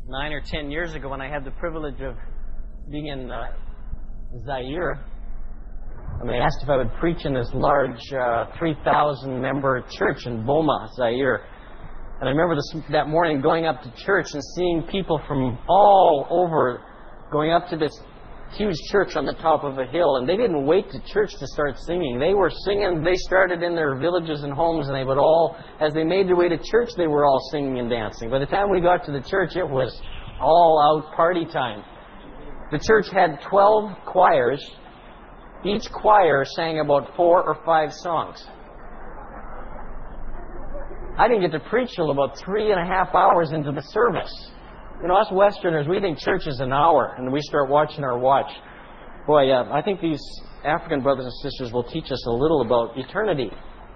9 or 10 years ago when I had the privilege of being in Zaire. And they asked if I would preach in this large 3,000-member church in Boma, Zaire. And I remember that morning going up to church and seeing people from all over going up to this huge church on the top of a hill. And they didn't wait to church to start singing. They were singing. They started in their villages and homes, and they would all, as they made their way to church, they were all singing and dancing. By the time we got to the church, it was all-out party time. The church had 12 choirs. Each choir sang about 4 or 5 songs. I didn't get to preach till about 3.5 hours into the service. You know, us Westerners, we think church is an hour, and we start watching our watch. Boy, I think these African brothers and sisters will teach us a little about eternity.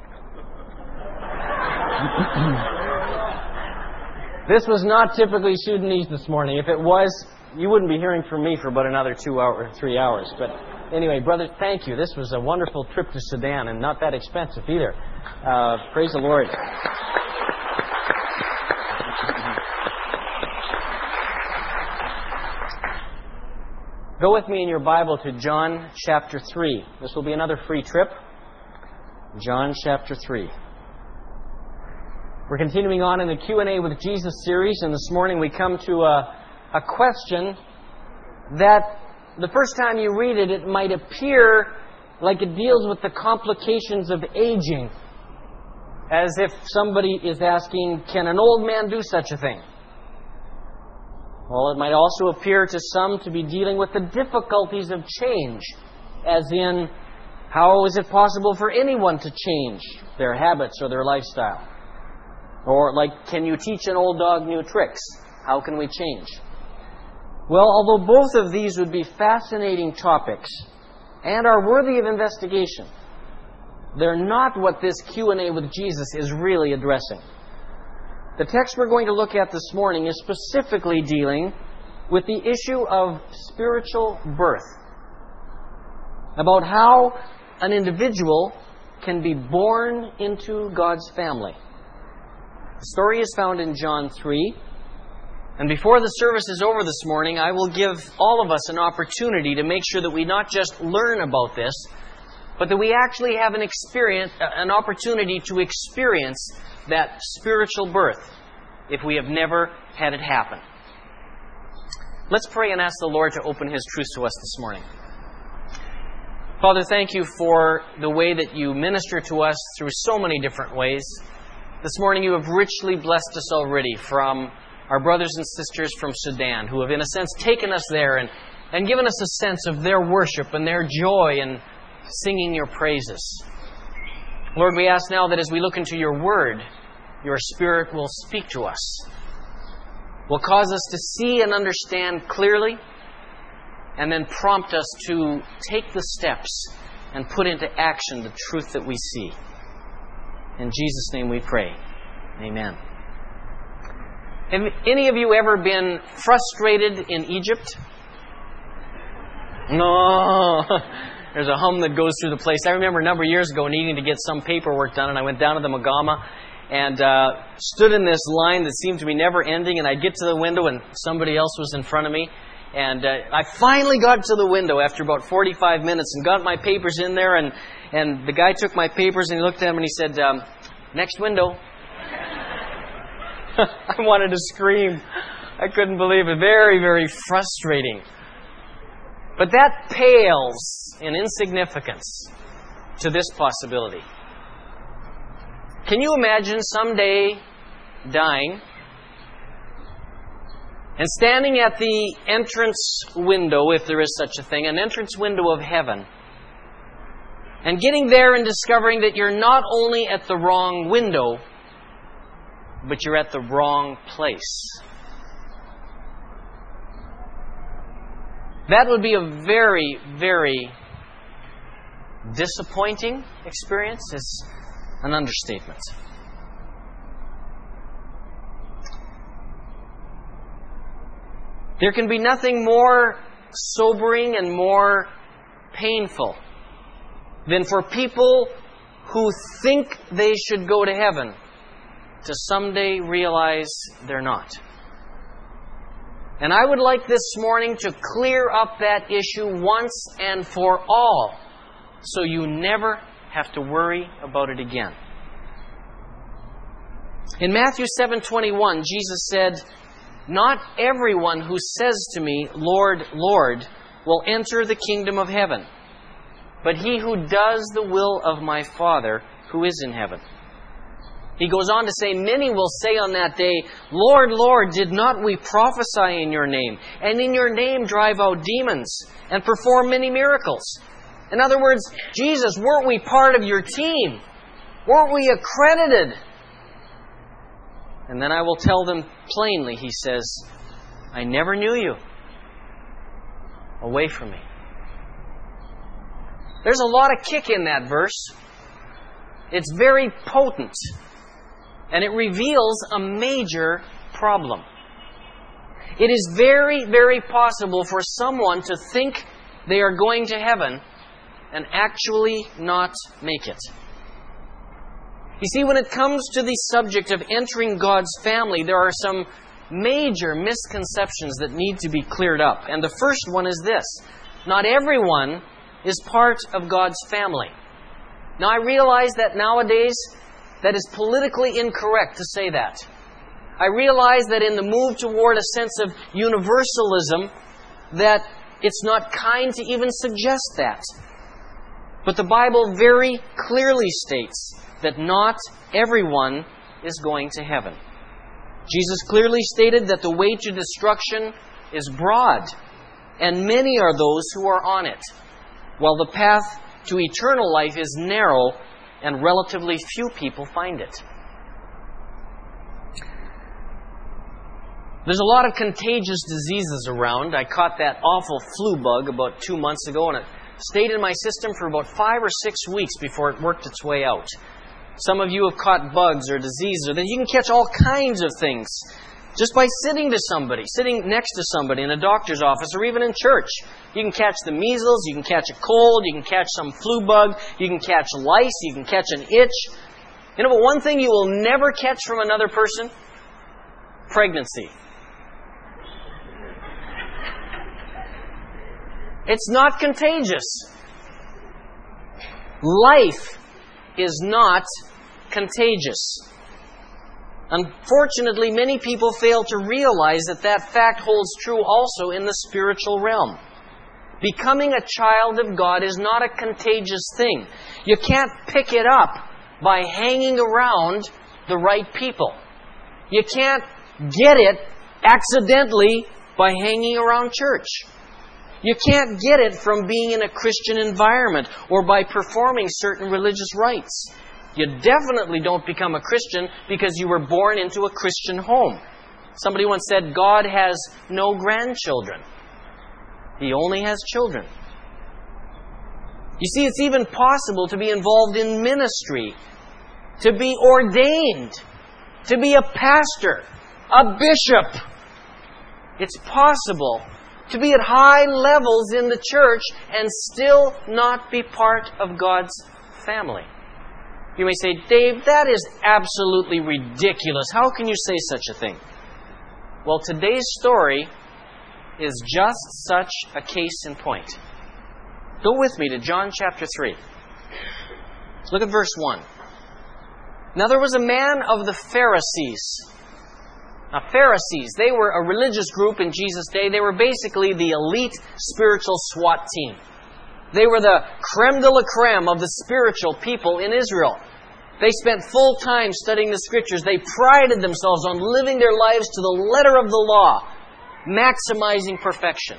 This was not typically Sudanese this morning. If it was, you wouldn't be hearing from me for about another 2 hours or 3 hours. But anyway, brothers, thank you. This was a wonderful trip to Sudan, and not that expensive either. Praise the Lord. Go with me in your Bible to John chapter 3. This will be another free trip. John chapter 3. We're continuing on in the Q&A with Jesus series, and this morning we come to a question that the first time you read it, it might appear like it deals with the complications of aging. As if somebody is asking, can an old man do such a thing? Well, it might also appear to some to be dealing with the difficulties of change, as in, how is it possible for anyone to change their habits or their lifestyle? Or like, can you teach an old dog new tricks? How can we change? Well, although both of these would be fascinating topics and are worthy of investigation, they're not what this Q&A with Jesus is really addressing. The text we're going to look at this morning is specifically dealing with the issue of spiritual birth. About how an individual can be born into God's family. The story is found in John 3. And before the service is over this morning, I will give all of us an opportunity to make sure that we not just learn about this, but that we actually have an opportunity to experience that spiritual birth if we have never had it happen. Let's pray and ask the Lord to open His truth to us this morning. Father, thank you for the way that you minister to us through so many different ways. This morning you have richly blessed us already from our brothers and sisters from Sudan, who have in a sense taken us there and given us a sense of their worship and their joy in singing your praises. Lord, we ask now that as we look into your word, your Spirit will speak to us, will cause us to see and understand clearly, and then prompt us to take the steps and put into action the truth that we see. In Jesus' name we pray. Amen. Have any of you ever been frustrated in Egypt? No. There's a hum that goes through the place. I remember a number of years ago needing to get some paperwork done, and I went down to the Magama and stood in this line that seemed to be never ending, and I'd get to the window and somebody else was in front of me. And I finally got to the window after about 45 minutes and got my papers in there, and the guy took my papers and he looked at them and he said, next window. I wanted to scream. I couldn't believe it. Very, very frustrating. But that pales in insignificance to this possibility. Can you imagine someday dying and standing at the entrance window, if there is such a thing, an entrance window of heaven, and getting there and discovering that you're not only at the wrong window, but you're at the wrong place? That would be a very, very disappointing experience. It's an understatement. There can be nothing more sobering and more painful than for people who think they should go to heaven to someday realize they're not. And I would like this morning to clear up that issue once and for all, so you never have to worry about it again. In Matthew 7:21, Jesus said, "Not everyone who says to me, 'Lord, Lord,' will enter the kingdom of heaven, but he who does the will of my Father who is in heaven." He goes on to say, "Many will say on that day, 'Lord, Lord, did not we prophesy in your name, and in your name drive out demons, and perform many miracles?'" In other words, Jesus, weren't we part of your team? Weren't we accredited? And then I will tell them plainly, he says, "I never knew you. Away from me." There's a lot of kick in that verse. It's very potent. And it reveals a major problem. It is very, very possible for someone to think they are going to heaven and actually not make it. You see, when it comes to the subject of entering God's family, there are some major misconceptions that need to be cleared up. And the first one is this: not everyone is part of God's family. Now, I realize that nowadays that is politically incorrect to say that. I realize that in the move toward a sense of universalism, that it's not kind to even suggest that. But the Bible very clearly states that not everyone is going to heaven. Jesus clearly stated that the way to destruction is broad, and many are those who are on it, while the path to eternal life is narrow, and relatively few people find it. There's a lot of contagious diseases around. I caught that awful flu bug about 2 months ago, and it stayed in my system for about 5 or 6 weeks before it worked its way out. Some of you have caught bugs or diseases, or that you can catch all kinds of things just by sitting next to somebody in a doctor's office or even in church. You can catch the measles, you can catch a cold, you can catch some flu bug, you can catch lice, you can catch an itch. You know, but one thing you will never catch from another person? Pregnancy. It's not contagious. Life is not contagious. Unfortunately, many people fail to realize that that fact holds true also in the spiritual realm. Becoming a child of God is not a contagious thing. You can't pick it up by hanging around the right people. You can't get it accidentally by hanging around church. You can't get it from being in a Christian environment or by performing certain religious rites. You definitely don't become a Christian because you were born into a Christian home. Somebody once said, God has no grandchildren. He only has children. You see, it's even possible to be involved in ministry, to be ordained, to be a pastor, a bishop. It's possible to be at high levels in the church and still not be part of God's family. You may say, Dave, that is absolutely ridiculous. How can you say such a thing? Well, today's story is just such a case in point. Go with me to John chapter 3. Look at verse 1. Now there was a man of the Pharisees. Now, Pharisees, they were a religious group in Jesus' day. They were basically the elite spiritual SWAT team. They were the creme de la creme of the spiritual people in Israel. They spent full time studying the Scriptures. They prided themselves on living their lives to the letter of the law, maximizing perfection.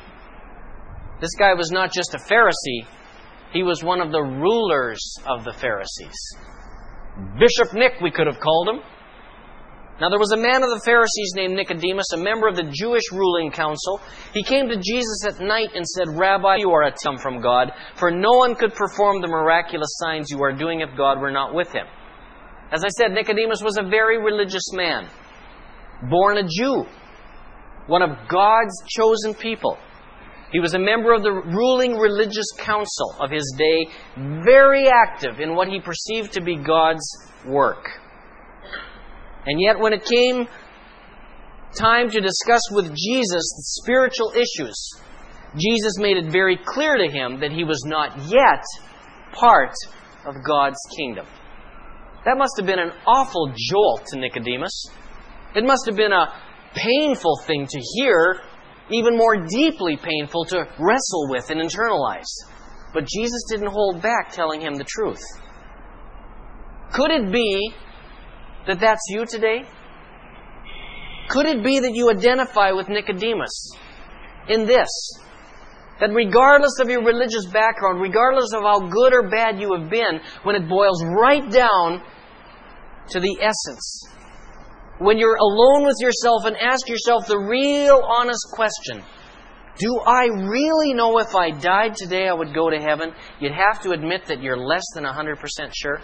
This guy was not just a Pharisee. He was one of the rulers of the Pharisees. Bishop Nick, we could have called him. Now there was a man of the Pharisees named Nicodemus, a member of the Jewish ruling council. He came to Jesus at night and said, Rabbi, you are a come from God, for no one could perform the miraculous signs you are doing if God were not with him. As I said, Nicodemus was a very religious man, born a Jew, one of God's chosen people. He was a member of the ruling religious council of his day, very active in what he perceived to be God's work. And yet when it came time to discuss with Jesus the spiritual issues, Jesus made it very clear to him that he was not yet part of God's kingdom. That must have been an awful jolt to Nicodemus. It must have been a painful thing to hear, even more deeply painful to wrestle with and internalize. But Jesus didn't hold back telling him the truth. Could it be that that's you today? Could it be that you identify with Nicodemus in this? That regardless of your religious background, regardless of how good or bad you have been, when it boils right down to the essence, when you're alone with yourself and ask yourself the real honest question, do I really know if I died today I would go to heaven? You'd have to admit that you're less than 100% sure.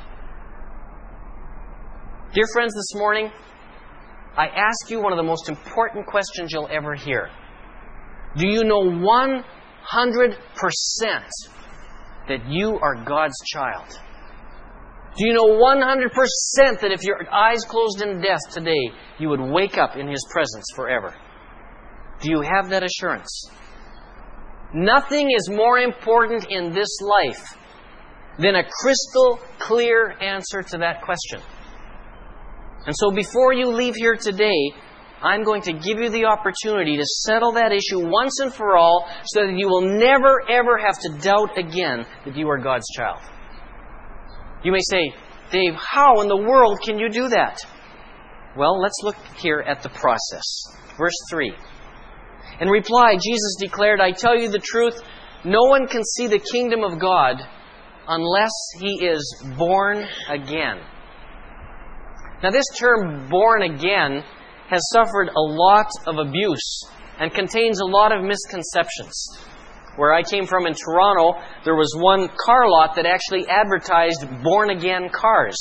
Dear friends, this morning, I ask you one of the most important questions you'll ever hear. Do you know 100% that you are God's child? Do you know 100% that if your eyes closed in death today, you would wake up in His presence forever? Do you have that assurance? Nothing is more important in this life than a crystal clear answer to that question. And so before you leave here today, I'm going to give you the opportunity to settle that issue once and for all so that you will never, ever have to doubt again that you are God's child. You may say, Dave, how in the world can you do that? Well, let's look here at the process. Verse 3. In reply, Jesus declared, I tell you the truth, no one can see the kingdom of God unless he is born again. Now, this term, born again, has suffered a lot of abuse and contains a lot of misconceptions. Where I came from in Toronto, there was one car lot that actually advertised born-again cars.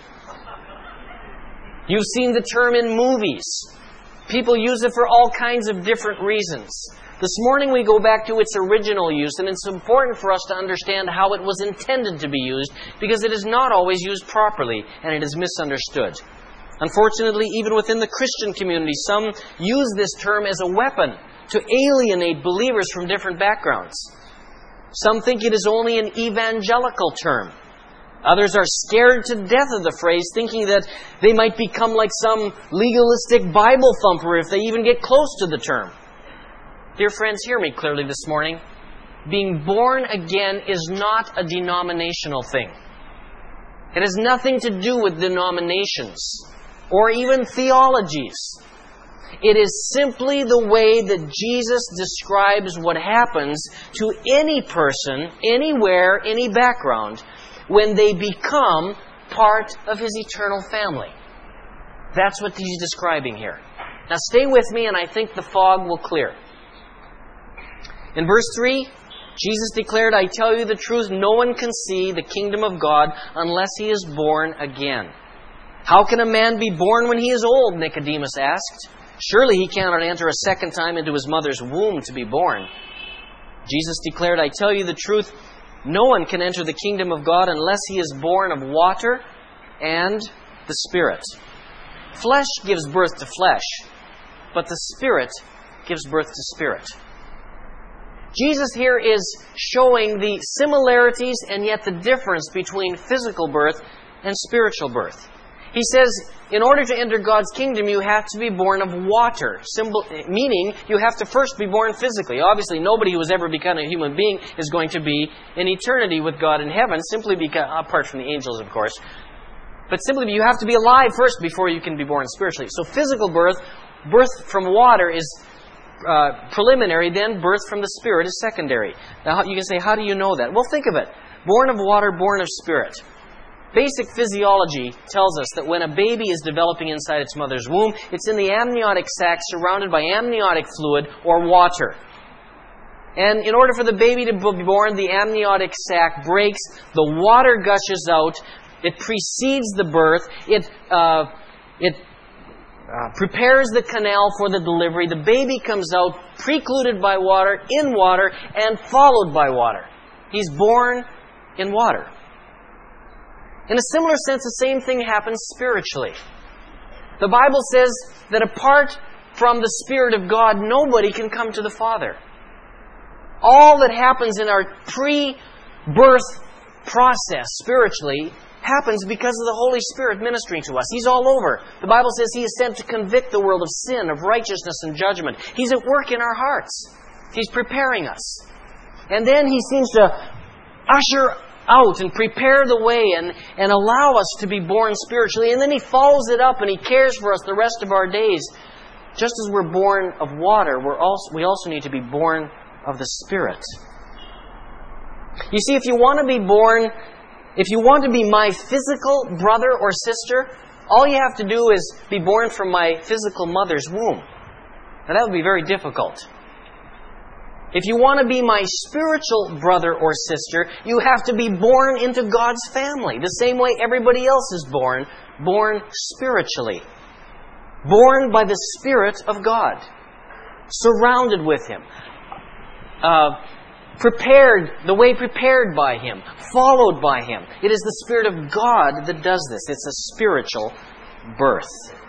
You've seen the term in movies. People use it for all kinds of different reasons. This morning we go back to its original use, and it's important for us to understand how it was intended to be used, because it is not always used properly, and it is misunderstood. Unfortunately, even within the Christian community, some use this term as a weapon to alienate believers from different backgrounds. Some think it is only an evangelical term. Others are scared to death of the phrase, thinking that they might become like some legalistic Bible thumper if they even get close to the term. Dear friends, hear me clearly this morning. Being born again is not a denominational thing. It has nothing to do with denominations or even theologies. It is simply the way that Jesus describes what happens to any person, anywhere, any background, when they become part of His eternal family. That's what He's describing here. Now stay with me, and I think the fog will clear. In verse 3, Jesus declared, I tell you the truth, no one can see the kingdom of God unless he is born again. How can a man be born when he is old? Nicodemus asked. Surely he cannot enter a second time into his mother's womb to be born. Jesus declared, I tell you the truth, no one can enter the kingdom of God unless he is born of water and the Spirit. Flesh gives birth to flesh, but the Spirit gives birth to spirit. Jesus here is showing the similarities and yet the difference between physical birth and spiritual birth. He says, in order to enter God's kingdom, you have to be born of water, meaning you have to first be born physically. Obviously, nobody who has ever become a human being is going to be in eternity with God in heaven, simply because, apart from the angels, of course. But simply, you have to be alive first before you can be born spiritually. So physical birth from water is preliminary, then birth from the Spirit is secondary. Now, you can say, how do you know that? Well, think of it. Born of water, born of Spirit. Basic physiology tells us that when a baby is developing inside its mother's womb, it's in the amniotic sac surrounded by amniotic fluid or water. And in order for the baby to be born, the amniotic sac breaks, the water gushes out, it precedes the birth, it prepares the canal for the delivery, the baby comes out precluded by water, in water, and followed by water. He's born in water. In a similar sense, the same thing happens spiritually. The Bible says that apart from the Spirit of God, nobody can come to the Father. All that happens in our pre-birth process spiritually happens because of the Holy Spirit ministering to us. He's all over. The Bible says He is sent to convict the world of sin, of righteousness, and judgment. He's at work in our hearts. He's preparing us. And then He seems to usher out and prepare the way and allow us to be born spiritually. And then He follows it up and He cares for us the rest of our days. Just as we're born of water, we also need to be born of the Spirit. You see, if you want to be my physical brother or sister, all you have to do is be born from my physical mother's womb. Now that would be very difficult. If you want to be my spiritual brother or sister, you have to be born into God's family, the same way everybody else is born spiritually. Born by the Spirit of God. Surrounded with Him. Prepared by Him. Followed by Him. It is the Spirit of God that does this. It's a spiritual birth.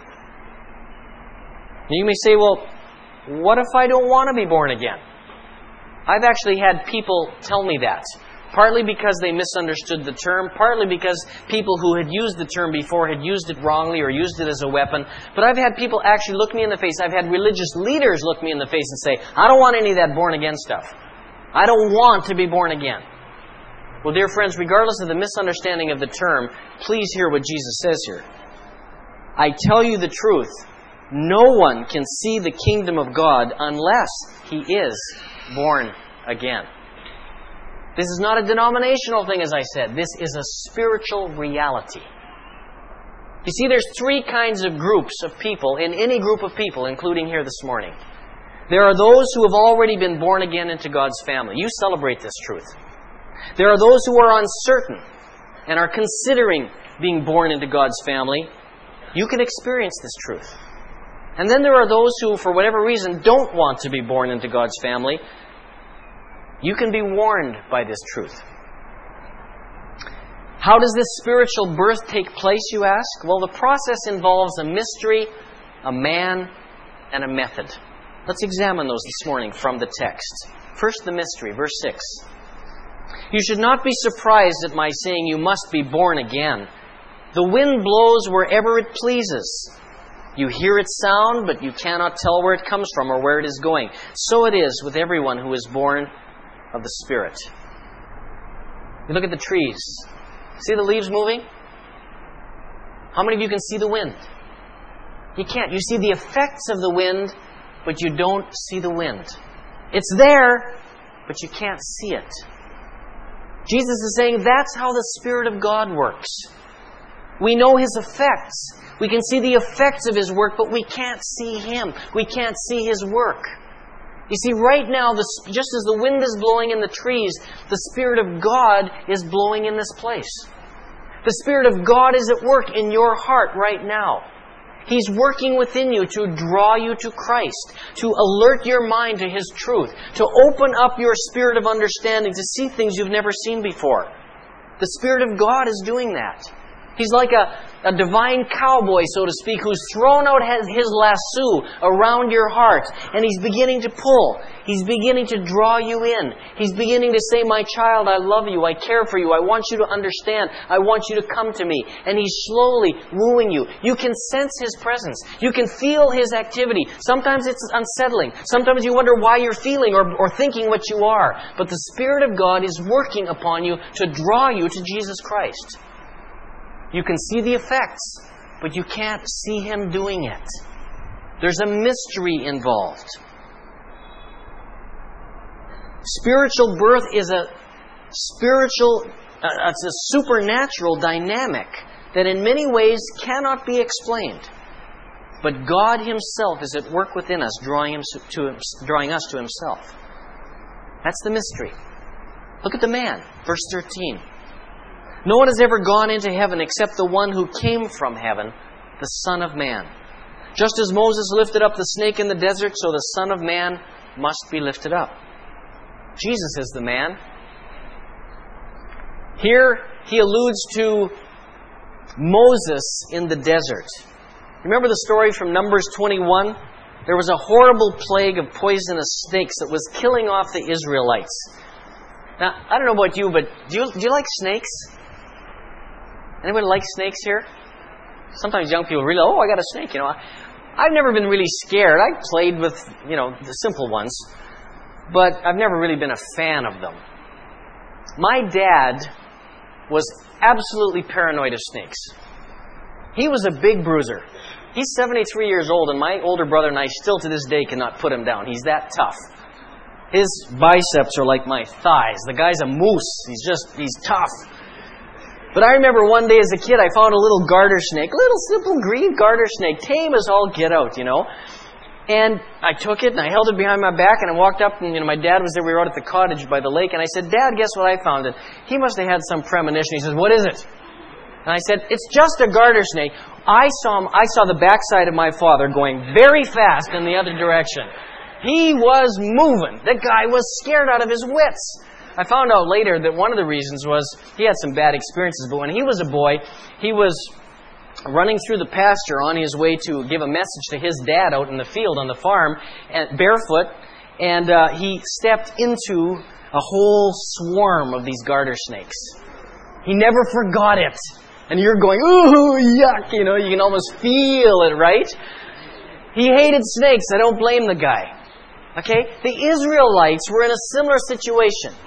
Now you may say, well, what if I don't want to be born again? I've actually had people tell me that. Partly because they misunderstood the term, partly because people who had used the term before had used it wrongly or used it as a weapon. But I've had people actually look me in the face. I've had religious leaders look me in the face and say, I don't want any of that born-again stuff. I don't want to be born again. Well, dear friends, regardless of the misunderstanding of the term, please hear what Jesus says here. I tell you the truth, no one can see the kingdom of God unless he is born again. This is not a denominational thing, as I said. This is a spiritual reality. You see, there's three kinds of groups of people, in any group of people, including here this morning. There are those who have already been born again into God's family. You celebrate this truth. There are those who are uncertain and are considering being born into God's family. You can experience this truth. And then there are those who, for whatever reason, don't want to be born into God's family. You can be warned by this truth. How does this spiritual birth take place, you ask? Well, the process involves a mystery, a man, and a method. Let's examine those this morning from the text. First, the mystery, verse 6. You should not be surprised at my saying you must be born again. The wind blows wherever it pleases. You hear its sound, but you cannot tell where it comes from or where it is going. So it is with everyone who is born of the Spirit. You look at the trees. See the leaves moving? How many of you can see the wind? You can't. You see the effects of the wind, but you don't see the wind. It's there, but you can't see it. Jesus is saying that's how the Spirit of God works. We know His effects. We can see the effects of His work, but we can't see Him. We can't see His work. You see, right now, just as the wind is blowing in the trees, the Spirit of God is blowing in this place. The Spirit of God is at work in your heart right now. He's working within you to draw you to Christ, to alert your mind to His truth, to open up your spirit of understanding to see things you've never seen before. The Spirit of God is doing that. He's like a divine cowboy, so to speak, who's thrown out his lasso around your heart, and he's beginning to pull. He's beginning to draw you in. He's beginning to say, my child, I love you. I care for you. I want you to understand. I want you to come to me. And He's slowly wooing you. You can sense His presence. You can feel His activity. Sometimes it's unsettling. Sometimes you wonder why you're feeling or thinking what you are. But the Spirit of God is working upon you to draw you to Jesus Christ. You can see the effects, but you can't see Him doing it. There's a mystery involved. Spiritual birth is it's a supernatural dynamic that in many ways cannot be explained. But God Himself is at work within us, drawing us to Himself. That's the mystery. Look at the man, verse 13. No one has ever gone into heaven except the one who came from heaven, the Son of Man. Just as Moses lifted up the snake in the desert, so the Son of Man must be lifted up. Jesus is the man. Here He alludes to Moses in the desert. Remember the story from Numbers 21? there was a horrible plague of poisonous snakes that was killing off the Israelites. Now, I don't know about you, but do you like snakes? Anybody like snakes here? Sometimes young people really, I got a snake, I've never been really scared. I played with, the simple ones, but I've never really been a fan of them. My dad was absolutely paranoid of snakes. He was a big bruiser. He's 73 years old, and my older brother and I still to this day cannot put him down. He's that tough. His biceps are like my thighs. The guy's a moose. He's tough. But I remember one day as a kid, I found a little garter snake, a little simple green garter snake, tame as all get out, And I took it and I held it behind my back and I walked up and, my dad was there. We were out at the cottage by the lake and I said, Dad, guess what I found? And he must have had some premonition. He says, what is it? And I said, it's just a garter snake. I saw the backside of my father going very fast in the other direction. He was moving. The guy was scared out of his wits. I found out later that one of the reasons was he had some bad experiences, but when he was a boy, he was running through the pasture on his way to give a message to his dad out in the field on the farm, barefoot, and he stepped into a whole swarm of these garter snakes. He never forgot it. And you're going, ooh, yuck, you can almost feel it, right? He hated snakes. I don't blame the guy. Okay? The Israelites were in a similar situation.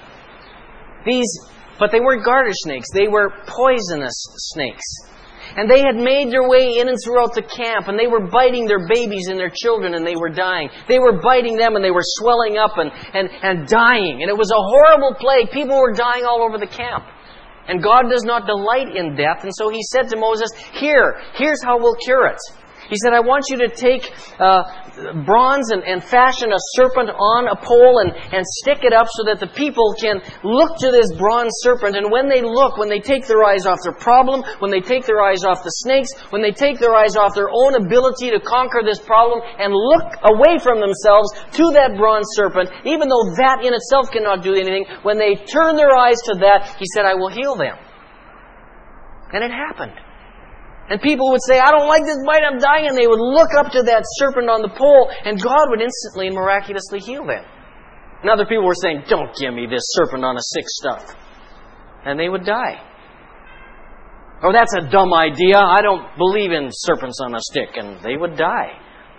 But they weren't garter snakes. They were poisonous snakes. And they had made their way in and throughout the camp, and they were biting their babies and their children, and they were dying. They were biting them, and they were swelling up and dying. And it was a horrible plague. People were dying all over the camp. And God does not delight in death. And so He said to Moses, here's how we'll cure it. He said, I want you to take bronze and fashion a serpent on a pole and stick it up so that the people can look to this bronze serpent. And when they take their eyes off their problem, when they take their eyes off the snakes, when they take their eyes off their own ability to conquer this problem and look away from themselves to that bronze serpent, even though that in itself cannot do anything, when they turn their eyes to that, He said, I will heal them. And it happened. And people would say, I don't like this bite, I'm dying. And they would look up to that serpent on the pole, and God would instantly and miraculously heal them. And other people were saying, don't give me this serpent on a sick stuff. And they would die. Oh, that's a dumb idea. I don't believe in serpents on a stick. And they would die.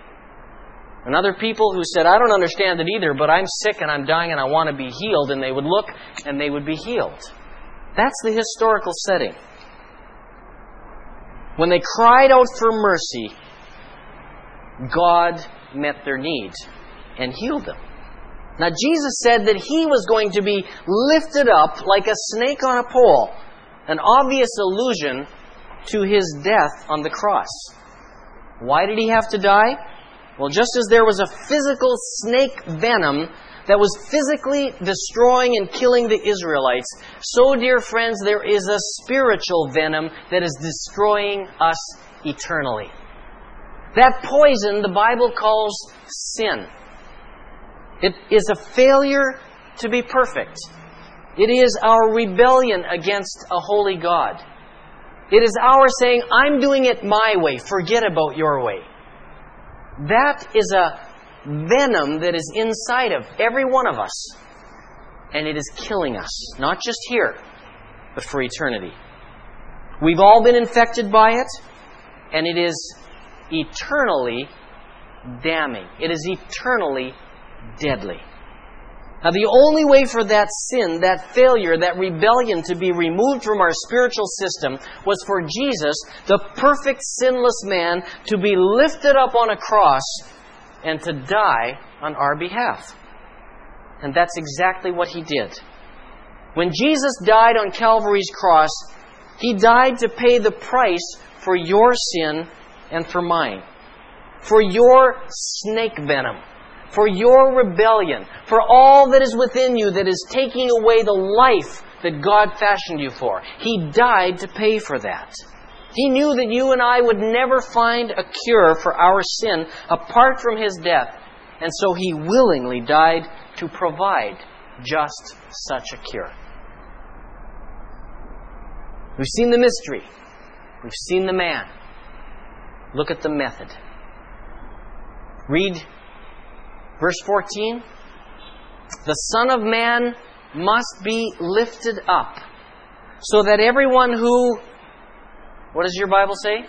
And other people who said, I don't understand it either, but I'm sick and I'm dying and I want to be healed. And they would look and they would be healed. That's the historical setting. When they cried out for mercy, God met their need and healed them. Now, Jesus said that He was going to be lifted up like a snake on a pole, an obvious allusion to His death on the cross. Why did He have to die? Well, just as there was a physical snake venom that was physically destroying and killing the Israelites, so, dear friends, there is a spiritual venom that is destroying us eternally. That poison the Bible calls sin. It is a failure to be perfect. It is our rebellion against a holy God. It is our saying, I'm doing it my way, forget about your way. That is a venom that is inside of every one of us. And it is killing us, not just here, but for eternity. We've all been infected by it, and it is eternally damning. It is eternally deadly. Now, the only way for that sin, that failure, that rebellion to be removed from our spiritual system was for Jesus, the perfect sinless man, to be lifted up on a cross and to die on our behalf. And that's exactly what He did. When Jesus died on Calvary's cross, He died to pay the price for your sin and for mine. For your snake venom. For your rebellion. For all that is within you that is taking away the life that God fashioned you for. He died to pay for that. He knew that you and I would never find a cure for our sin apart from His death. And so He willingly died to provide just such a cure. We've seen the mystery. We've seen the man. Look at the method. Read verse 14. The Son of Man must be lifted up, so that everyone who, what does your Bible say?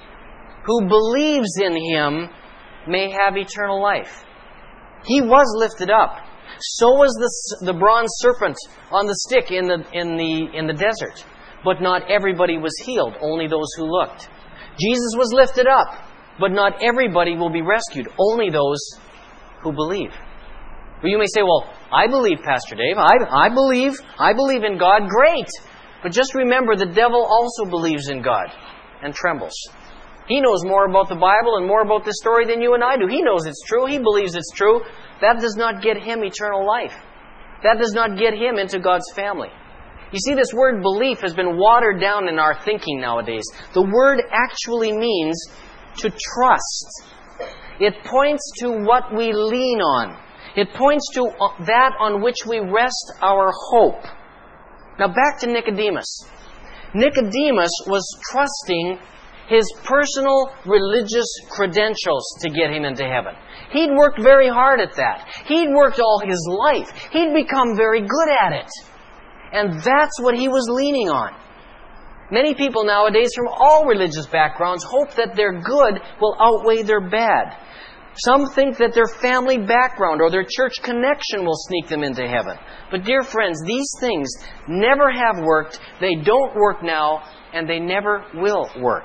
Who believes in Him may have eternal life. He was lifted up. So was the bronze serpent on the stick in the desert. But not everybody was healed, only those who looked. Jesus was lifted up, but not everybody will be rescued, only those who believe. Well, you may say, well, I believe, Pastor Dave. I believe in God. Great. But just remember, the devil also believes in God and trembles. He knows more about the Bible and more about this story than you and I do. He knows it's true. He believes it's true. That does not get him eternal life. That does not get him into God's family. You see, this word belief has been watered down in our thinking nowadays. The word actually means to trust. It points to what we lean on. It points to that on which we rest our hope. Now back to Nicodemus. Nicodemus was trusting his personal religious credentials to get him into heaven. He'd worked very hard at that. He'd worked all his life. He'd become very good at it. And that's what he was leaning on. Many people nowadays from all religious backgrounds hope that their good will outweigh their bad. Some think that their family background or their church connection will sneak them into heaven. But dear friends, these things never have worked, they don't work now, and they never will work.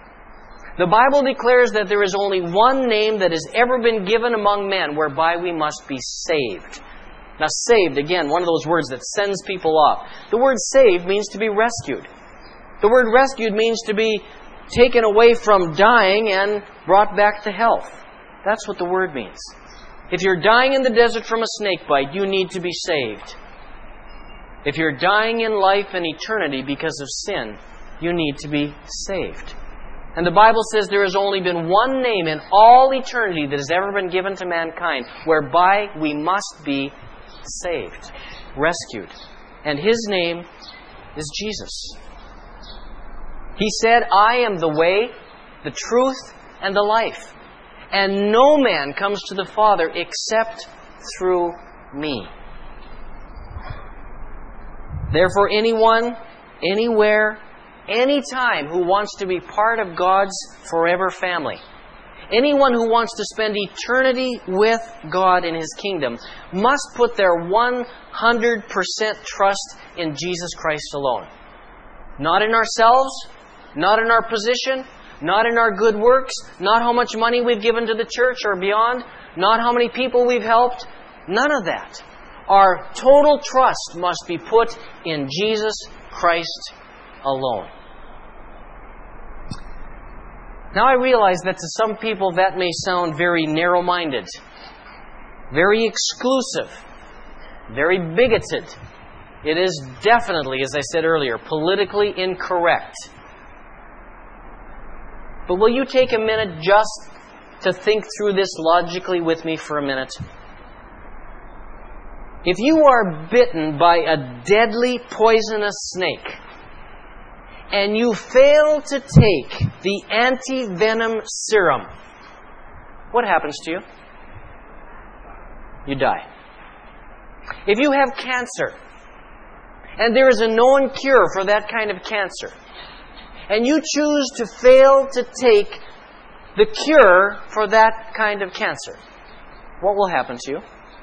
The Bible declares that there is only one name that has ever been given among men whereby we must be saved. Now, saved, again, one of those words that sends people off. The word saved means to be rescued. The word rescued means to be taken away from dying and brought back to health. That's what the word means. If you're dying in the desert from a snake bite, you need to be saved. If you're dying in life and eternity because of sin, you need to be saved. And the Bible says there has only been one name in all eternity that has ever been given to mankind whereby we must be saved, rescued. And His name is Jesus. He said, I am the way, the truth, and the life. And no man comes to the Father except through me. Therefore, anyone, anywhere, anytime who wants to be part of God's forever family, anyone who wants to spend eternity with God in His kingdom, must put their 100% trust in Jesus Christ alone. Not in ourselves, not in our position, not in our good works, not how much money we've given to the church or beyond, not how many people we've helped. None of that. Our total trust must be put in Jesus Christ alone. Now I realize that to some people that may sound very narrow-minded, very exclusive, very bigoted. It is definitely, as I said earlier, politically incorrect. But will you take a minute just to think through this logically with me for a minute? If you are bitten by a deadly poisonous snake and you fail to take the anti-venom serum, what happens to you? You die. If you have cancer and there is a known cure for that kind of cancer, and you choose to fail to take the cure for that kind of cancer, what will happen to you?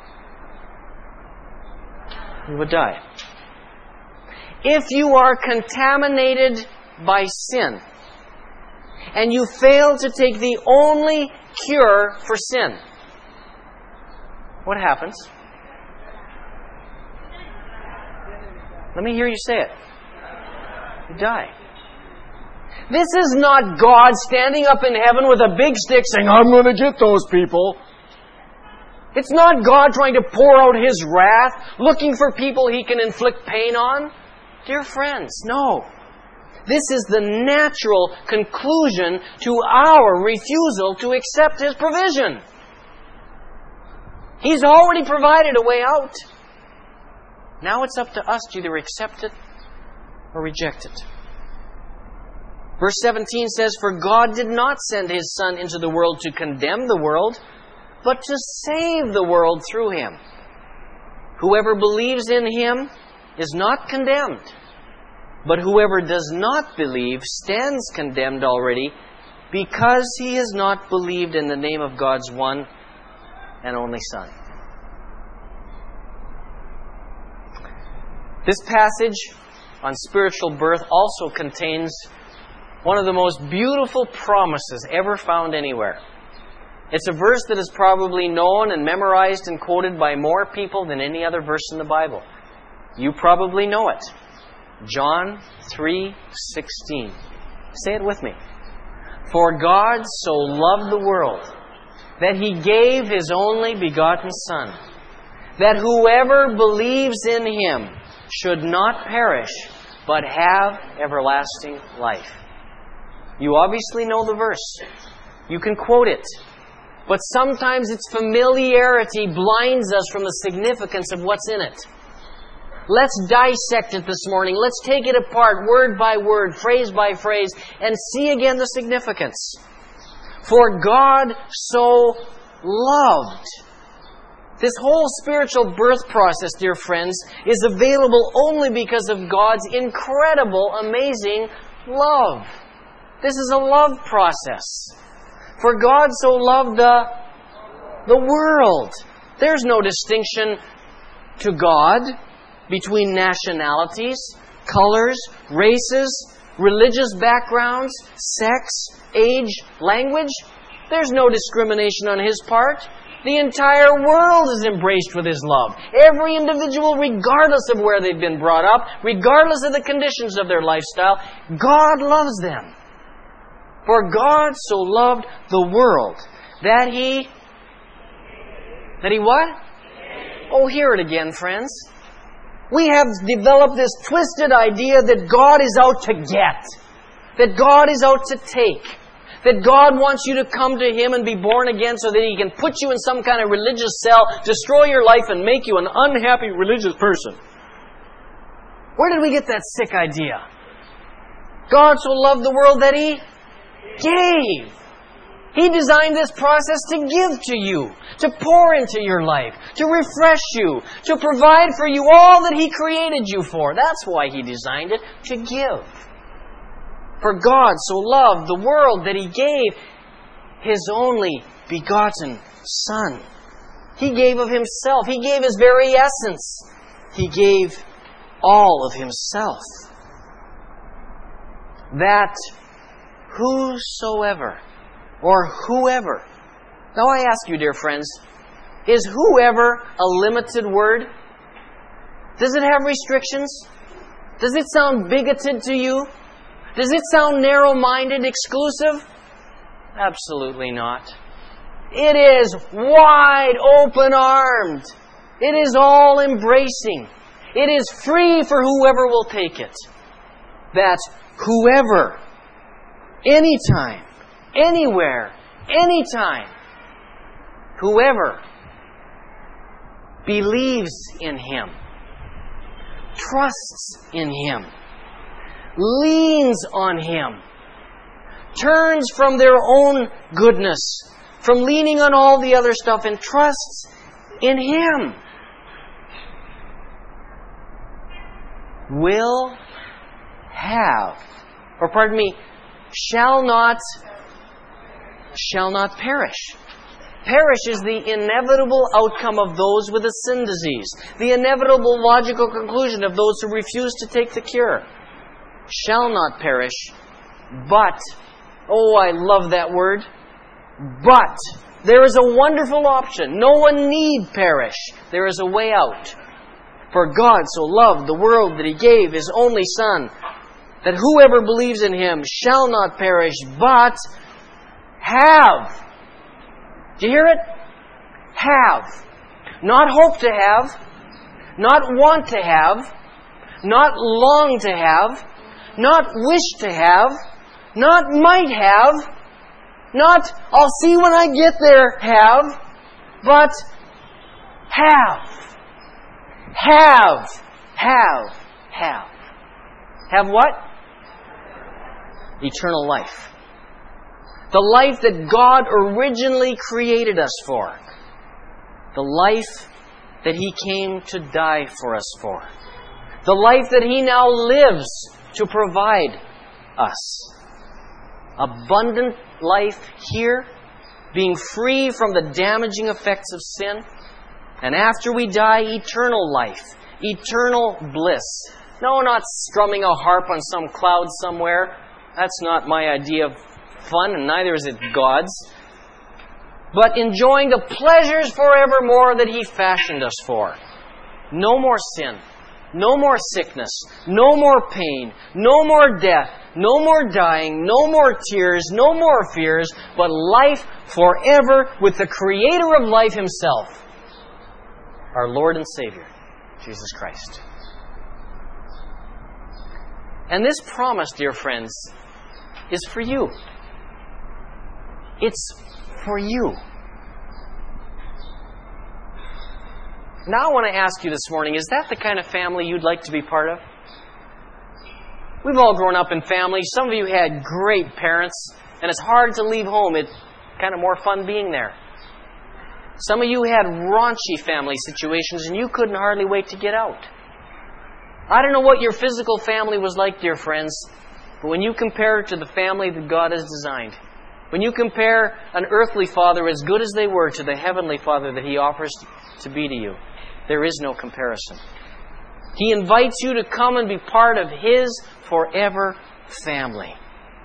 You will die. If you are contaminated by sin, and you fail to take the only cure for sin, what happens? Let me hear you say it. You die. This is not God standing up in heaven with a big stick saying, I'm going to get those people. It's not God trying to pour out His wrath, looking for people He can inflict pain on. Dear friends, no. This is the natural conclusion to our refusal to accept His provision. He's already provided a way out. Now it's up to us to either accept it or reject it. Verse 17 says, For God did not send His Son into the world to condemn the world, but to save the world through Him. Whoever believes in Him is not condemned, but whoever does not believe stands condemned already, because he has not believed in the name of God's one and only Son. This passage on spiritual birth also contains one of the most beautiful promises ever found anywhere. It's a verse that is probably known and memorized and quoted by more people than any other verse in the Bible. You probably know it. John 3:16. Say it with me. For God so loved the world that He gave His only begotten Son, that whoever believes in Him should not perish, but have everlasting life. You obviously know the verse. You can quote it. But sometimes its familiarity blinds us from the significance of what's in it. Let's dissect it this morning. Let's take it apart, word by word, phrase by phrase, and see again the significance. For God so loved. This whole spiritual birth process, dear friends, is available only because of God's incredible, amazing love. This is a love process. For God so loved the world. There's no distinction to God between nationalities, colors, races, religious backgrounds, sex, age, language. There's no discrimination on His part. The entire world is embraced with His love. Every individual, regardless of where they've been brought up, regardless of the conditions of their lifestyle, God loves them. For God so loved the world that He what? Oh, hear it again, friends. We have developed this twisted idea that God is out to get, that God is out to take, that God wants you to come to Him and be born again so that He can put you in some kind of religious cell, destroy your life, and make you an unhappy religious person. Where did we get that sick idea? God so loved the world that He gave. He designed this process to give to you, to pour into your life, to refresh you, to provide for you all that He created you for. That's why He designed it, to give. For God so loved the world that He gave His only begotten Son. He gave of Himself. He gave His very essence. He gave all of Himself. That whosoever or whoever. Now I ask you, dear friends, is whoever a limited word? Does it have restrictions? Does it sound bigoted to you? Does it sound narrow-minded, exclusive? Absolutely not. It is wide open-armed. It is all-embracing. It is free for whoever will take it. That whoever, anytime, anywhere, anytime, whoever believes in Him, trusts in Him, leans on Him, turns from their own goodness, from leaning on all the other stuff, and trusts in Him, will have, or pardon me, shall not perish. Perish is the inevitable outcome of those with a sin disease. The inevitable logical conclusion of those who refuse to take the cure. Shall not perish, but, oh, I love that word, but there is a wonderful option. No one need perish. There is a way out. For God so loved the world that He gave His only Son, that whoever believes in Him shall not perish, but have. Do you hear it? Have. Not hope to have, not want to have, not long to have, not wish to have, not might have, not I'll see when I get there have, but have. Have. Have what? Eternal life. The life that God originally created us for. The life that He came to die for us for. The life that He now lives to provide us. Abundant life here, being free from the damaging effects of sin. And after we die, eternal life, eternal bliss. No, not strumming a harp on some cloud somewhere. That's not my idea of fun, and neither is it God's. But enjoying the pleasures forevermore that He fashioned us for. No more sin. No more sickness. No more pain. No more death. No more dying. No more tears. No more fears. But life forever with the Creator of life Himself. Our Lord and Savior, Jesus Christ. And this promise, dear friends, is for you. It's for you. Now I want to ask you this morning, is that the kind of family you'd like to be part of? We've all grown up in families. Some of you had great parents, and it's hard to leave home. It's kind of more fun being there. Some of you had raunchy family situations, and you couldn't hardly wait to get out. I don't know what your physical family was like, dear friends, but when you compare it to the family that God has designed, when you compare an earthly father as good as they were to the heavenly Father that He offers to be to you, there is no comparison. He invites you to come and be part of His forever family.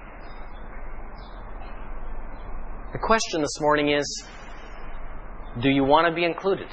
The question this morning is, do you want to be included?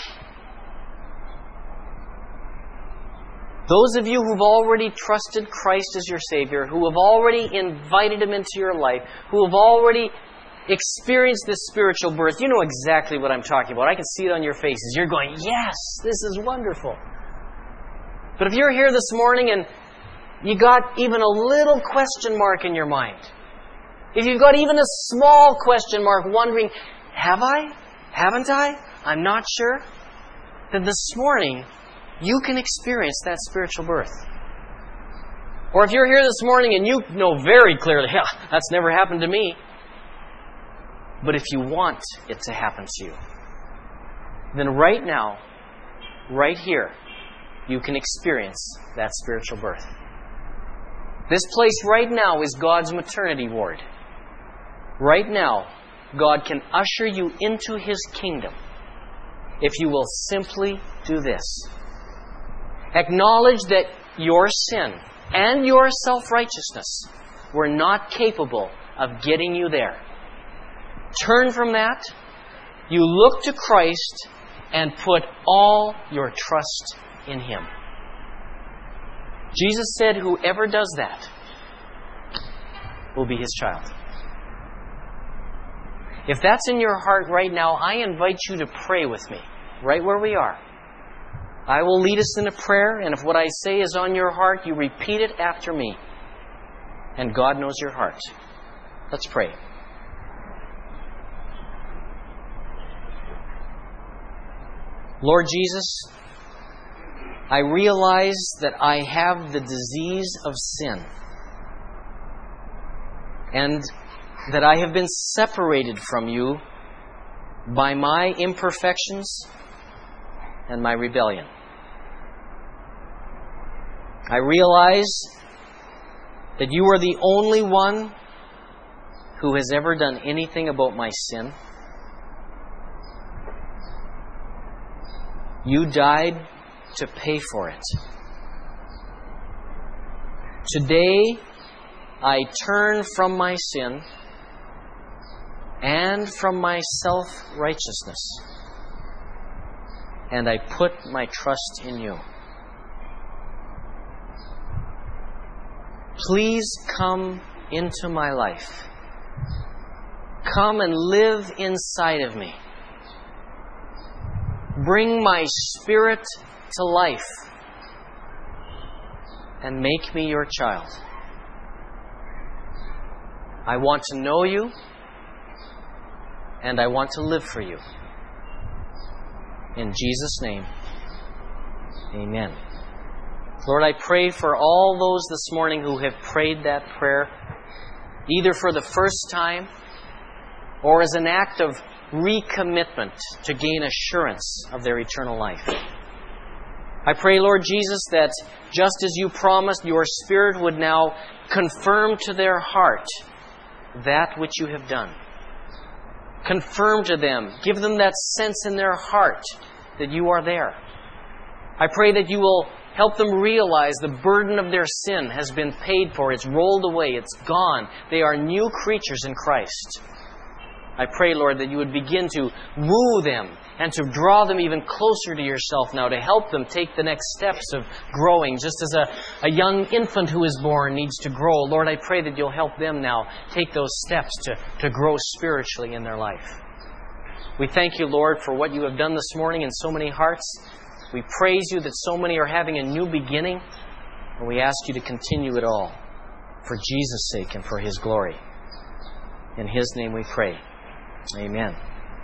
Those of you who've already trusted Christ as your Savior, who have already invited Him into your life, who have already experienced this spiritual birth, you know exactly what I'm talking about. I can see it on your faces. You're going, yes, this is wonderful. But if you're here this morning and you got even a little question mark in your mind, if you've got even a small question mark wondering, have I? Haven't I? I'm not sure. Then this morning, you can experience that spiritual birth. Or if you're here this morning and you know very clearly, yeah, that's never happened to me. But if you want it to happen to you, then right now, right here, you can experience that spiritual birth. This place right now is God's maternity ward. Right now, God can usher you into His kingdom if you will simply do this. Acknowledge that your sin and your self-righteousness were not capable of getting you there. Turn from that. You look to Christ and put all your trust in Him. Jesus said, whoever does that will be His child. If that's in your heart right now, I invite you to pray with me, right where we are. I will lead us in a prayer, and if what I say is on your heart, you repeat it after me. And God knows your heart. Let's pray. Lord Jesus, I realize that I have the disease of sin, and that I have been separated from You by my imperfections and my rebellion. I realize that You are the only one who has ever done anything about my sin. You died to pay for it. Today, I turn from my sin and from my self-righteousness, and I put my trust in You. Please come into my life. Come and live inside of me. Bring my spirit to life and make me Your child. I want to know You, and I want to live for You. In Jesus' name, amen. Lord, I pray for all those this morning who have prayed that prayer, either for the first time or as an act of recommitment to gain assurance of their eternal life. I pray, Lord Jesus, that just as you promised, your Spirit would now confirm to their heart that which you have done. Confirm to them, give them that sense in their heart that you are there. I pray that you will help them realize the burden of their sin has been paid for. It's rolled away. It's gone. They are new creatures in Christ. I pray, Lord, that you would begin to woo them and to draw them even closer to yourself now, to help them take the next steps of growing, just as a young infant who is born needs to grow. Lord, I pray that you'll help them now take those steps to grow spiritually in their life. We thank you, Lord, for what you have done this morning in so many hearts. We praise you that so many are having a new beginning, and we ask you to continue it all for Jesus' sake and for His glory. In His name we pray. Amen.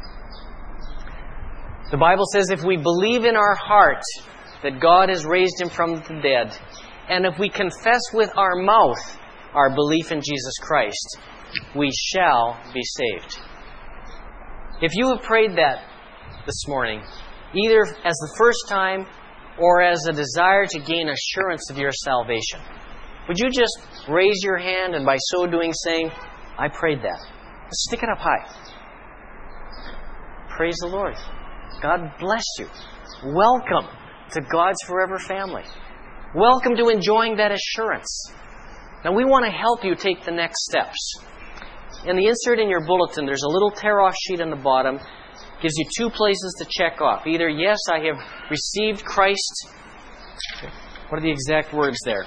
The Bible says if we believe in our heart that God has raised Him from the dead, and if we confess with our mouth our belief in Jesus Christ, we shall be saved. If you have prayed that this morning, either as the first time or as a desire to gain assurance of your salvation, would you just raise your hand and by so doing saying, I prayed that. Stick it up high. Praise the Lord. God bless you. Welcome to God's forever family. Welcome to enjoying that assurance. Now we want to help you take the next steps. In the insert in your bulletin, there's a little tear-off sheet on the bottom. Gives you two places to check off. Either, yes, I have received Christ. What are the exact words there?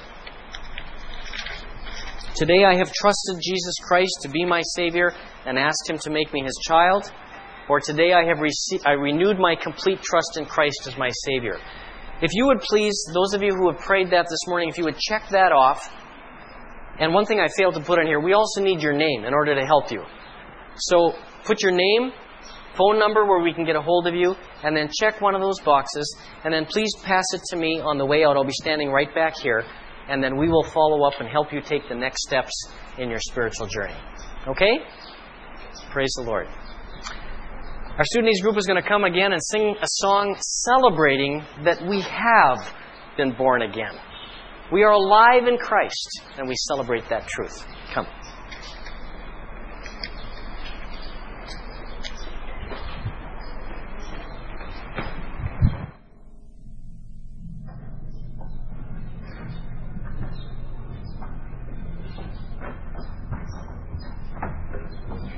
Today I have trusted Jesus Christ to be my Savior and asked Him to make me His child. Or today I renewed my complete trust in Christ as my Savior. If you would please, those of you who have prayed that this morning, if you would check that off. And one thing I failed to put in here, we also need your name in order to help you. So put your name, phone number where we can get a hold of you, and then check one of those boxes, and then please pass it to me on the way out. I'll be standing right back here, and then we will follow up and help you take the next steps in your spiritual journey. Okay? Praise the Lord. Our student needs group is going to come again and sing a song celebrating that we have been born again. We are alive in Christ, and we celebrate that truth. Come.